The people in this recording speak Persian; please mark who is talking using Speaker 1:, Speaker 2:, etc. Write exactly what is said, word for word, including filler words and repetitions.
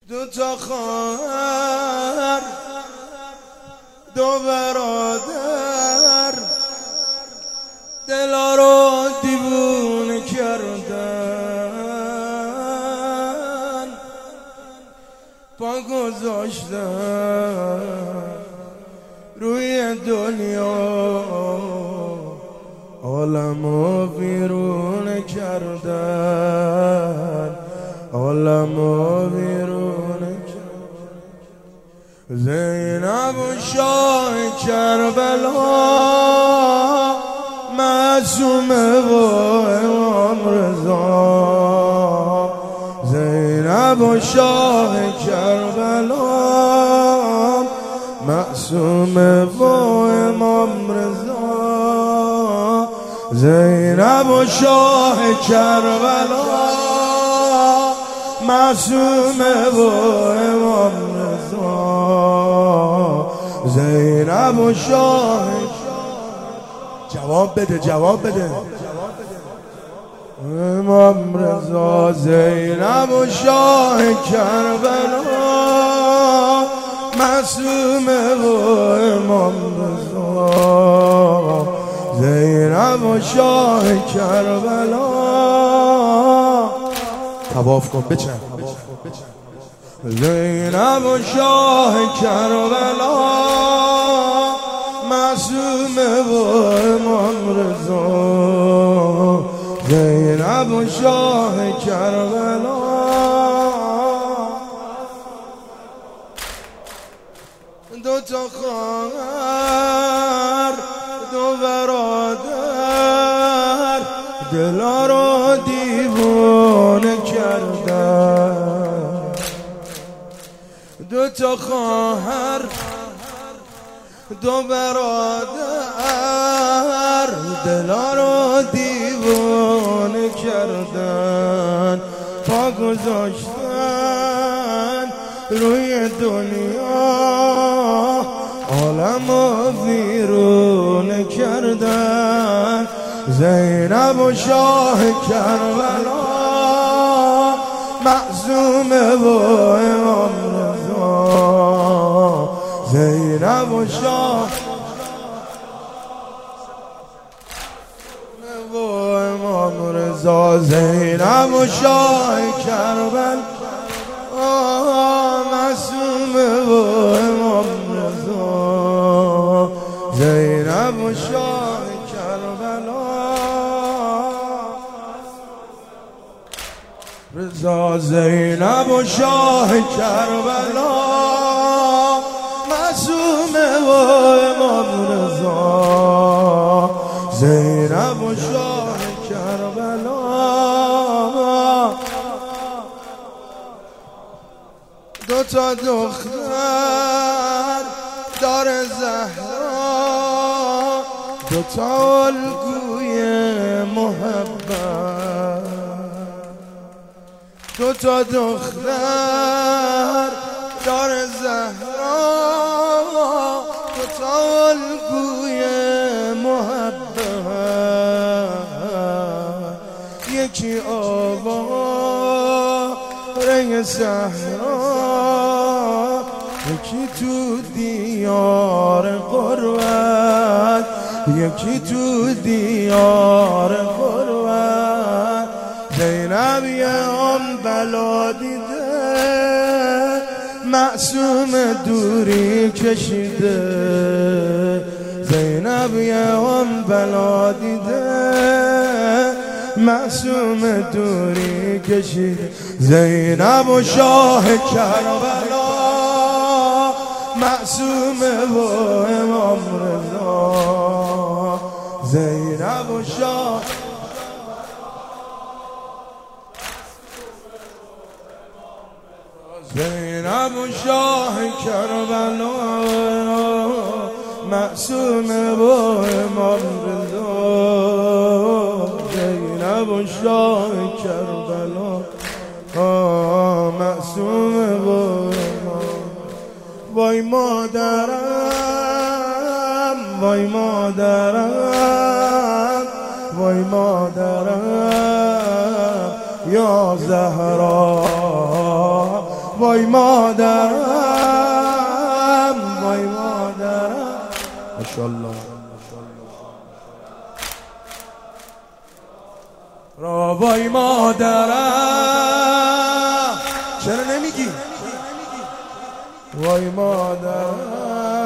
Speaker 1: دو تا خواهر دو برادر دلا رو دیوونه کردن، پا گذاشتن روی دنیا، عالمو ویرونه کردن، عالمو ویرونه کردن. زینب و شاه کربلا معصومه و امام رضا، زینب و شاه کربلا معصومه و امام رضا، زینب و شاه کربلا معصومه و امام رضا، زینب و شاه. جواب بده جواب بده امام رضا، زینب و شاه کربلا معصومه و امام رضا، زینب و شاه کربلا. طواف کن بچن. زینب و شاه کربلا معصومه و امام رضا، زینب و شاه کربلا. دو تا خواهر دو برادر دلا رو دیوونه کردن، دو تا خواهر دو برادر دلا رو دیوونه کردن، پا گذاشتن روی دنیا، عالمو ویرونه کردن. زینب و شاه کربلا معصومه و امام رضا، زینب و شاه و امام رضا، زینب و شاه کربلا معصومه و امام رضا، زینب و شاه کربلا. رضا زینب و شاه کربلا معصومه و امام رضا، زینب و شاه کربلا. دو تا دختر دار زهرا، دو تا الگوی محبت، دو تا دختر دار زهرا، دو تا الگوی محبت، یکی آواره صحرا، یکی تو دیار غربت، یکی تو دیار غربت. زینب یه آن بلا دیده، معصوم دوری کشیده، زینب یه آن بلا دیده، معصوم دوری کشیده. زینب و شاه کربلا معصومه و امام رضا، زینب و شاه. زینب و شاه کربلا معصومه و امام رضا، زینب و شاه کربلا معصومه و امام. وای مادرم وای مادرم وای مادرم یا زهرا، وای مادرم وای مادرم ماشاءالله را وای مادرم چرا نمیگی وای مادرم